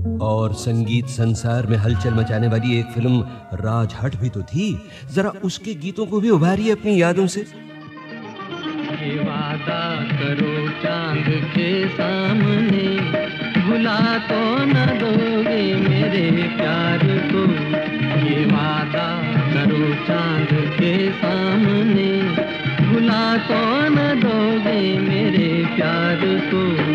और संगीत संसार में हलचल मचाने वाली एक फिल्म राजहट भी तो थी। जरा उसके गीतों को भी उभारिए अपनी यादों से। ये वादा करो चांद के सामने, भुला तो न दोगे मेरे प्यार को। ये वादा करो चांद के सामने, भुला तो न दोगे मेरे प्यार को।